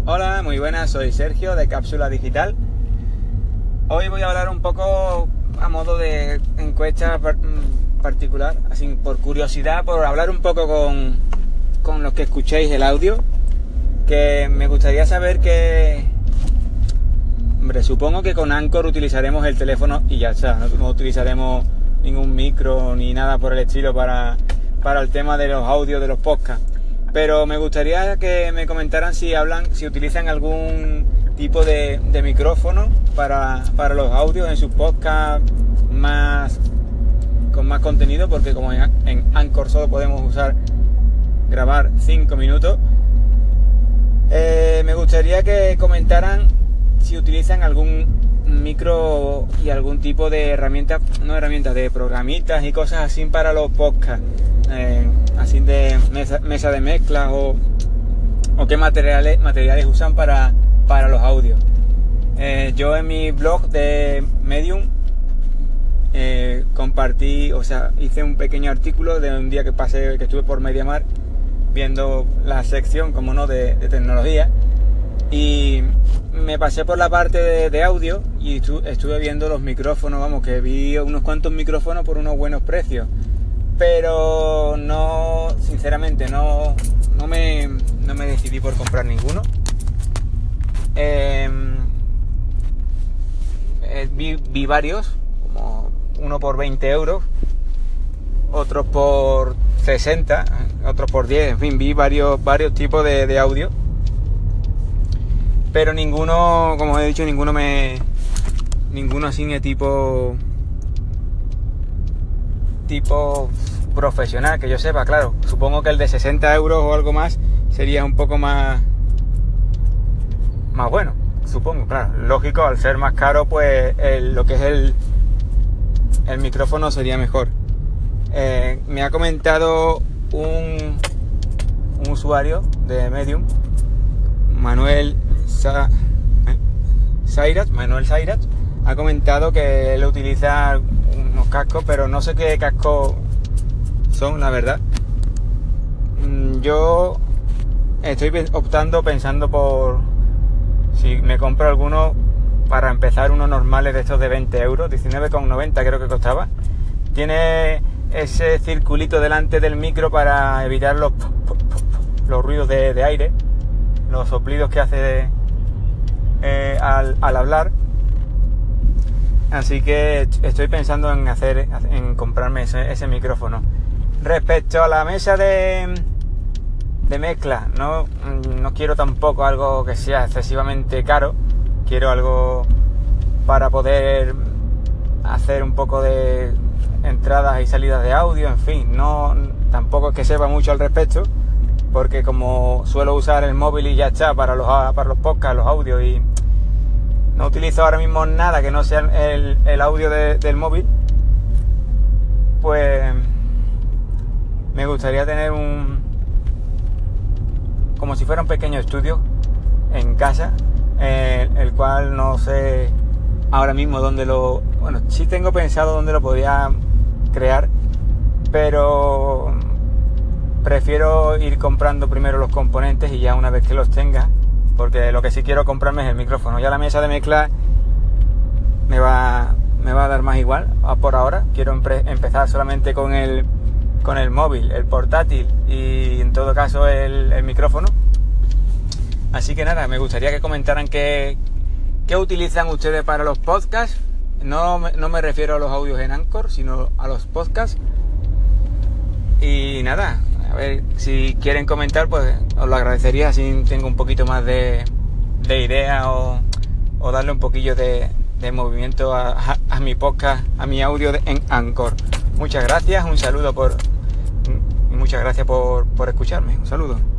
Hola, muy buenas, soy Sergio de Cápsula Digital. Hoy voy a hablar un poco a modo de encuesta particular, así por curiosidad, por hablar un poco con los que escuchéis el audio, que me gustaría saber que... Hombre, supongo que con Anchor utilizaremos el teléfono y ya está, no utilizaremos ningún micro ni nada por el estilo para el tema de los audios de los podcasts. Pero me gustaría que me comentaran si utilizan algún tipo de micrófono para los audios en sus podcasts con más contenido, porque como en Anchor solo podemos grabar 5 minutos. Me gustaría que comentaran si utilizan algún micro y algún tipo de de programitas y cosas así para los podcasts, así de mesa de mezclas o qué materiales usan para los audios. Yo en mi blog de Medium hice un pequeño artículo de un día que estuve por MediaMarkt viendo la sección, como no, de tecnología, y me pasé por la parte de audio y estuve viendo los micrófonos, que vi unos cuantos micrófonos por unos buenos precios, pero sinceramente no me decidí por comprar ninguno. Vi varios, como uno por 20 euros, otros por 60, otros por 10, en fin, vi varios tipos de audio. Pero ninguno, como he dicho, ninguno así de tipo profesional, que yo sepa, claro. Supongo que el de 60 euros o algo más sería un poco más bueno, supongo, claro. Lógico, al ser más caro, pues lo que es el micrófono sería mejor. Me ha comentado un usuario de Medium, Manuel Sairat, ha comentado que él utiliza unos cascos, pero no sé qué cascos son, la verdad. Yo estoy pensando por si me compro alguno para empezar, unos normales de estos de 20 euros, 19,90 creo que costaba. Tiene ese circulito delante del micro para evitar los ruidos de aire, los soplidos que hace al hablar. Así que estoy pensando en comprarme ese micrófono. Respecto a la mesa de mezcla, no quiero tampoco algo que sea excesivamente caro. Quiero algo para poder hacer un poco de entradas y salidas de audio, en fin, tampoco es que sepa mucho al respecto, porque como suelo usar el móvil y ya está para los podcasts, los audios, y no utilizo ahora mismo nada que no sea el audio del móvil, pues me gustaría tener como si fuera un pequeño estudio en casa, el cual no sé ahora mismo sí tengo pensado dónde lo podría crear, pero prefiero ir comprando primero los componentes y ya una vez que los tenga, porque lo que sí quiero comprarme es el micrófono. Ya la mesa de mezcla me va a dar más igual por ahora. Quiero empezar solamente con el móvil, el portátil y en todo caso el micrófono. Así que nada, me gustaría que comentaran qué utilizan ustedes para los podcasts. No me refiero a los audios en Anchor, sino a los podcasts. Y nada, a ver, si quieren comentar, pues os lo agradecería, así tengo un poquito más de idea o darle un poquillo de movimiento a mi podcast, a mi audio en Anchor. Muchas gracias, un saludo muchas gracias por escucharme, un saludo.